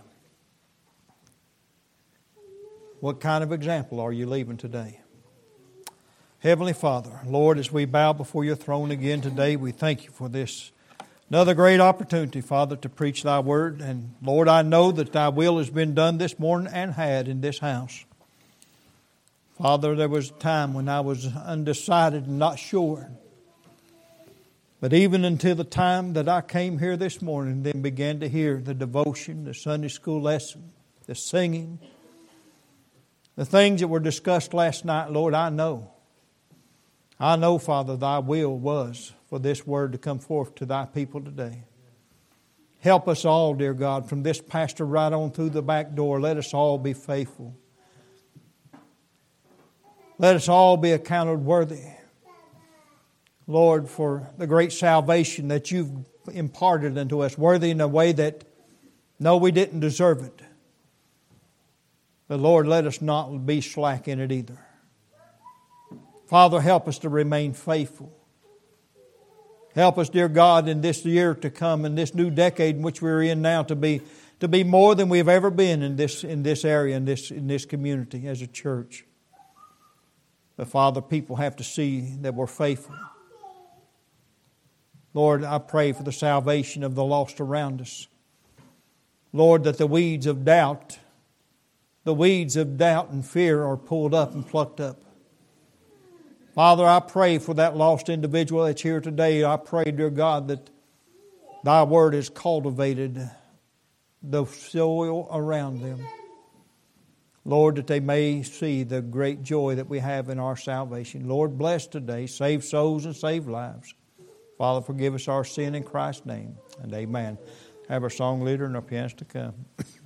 What kind of example are you leaving today? Heavenly Father, Lord, as we bow before your throne again today, we thank you for this another great opportunity, Father, to preach thy word. And Lord, I know that thy will has been done this morning and had in this house. Father, there was a time when I was undecided and not sure. But even until the time that I came here this morning and then began to hear the devotion, the Sunday school lesson, the singing, The things that were discussed last night, Lord, I know. I know, Father, Thy will was for this word to come forth to Thy people today. Help us all, dear God, from this pastor right on through the back door. Let us all be faithful. Let us all be accounted worthy, Lord, for the great salvation that You've imparted unto us, worthy in a way that, no, we didn't deserve it. But Lord, let us not be slack in it either. Father, help us to remain faithful. Help us, dear God, in this year to come, in this new decade in which we're in now, to be to be more than we've ever been in this in this area, in this in this community as a church. But Father, people have to see that we're faithful. Lord, I pray for the salvation of the lost around us. Lord, that the weeds of doubt, the weeds of doubt and fear are pulled up and plucked up. Father, I pray for that lost individual that's here today. I pray, dear God, that Thy Word has cultivated the soil around them. Lord, that they may see the great joy that we have in our salvation. Lord, bless today. Save souls and save lives. Father, forgive us our sin in Christ's name. And amen. Have our song leader and our pianist to come.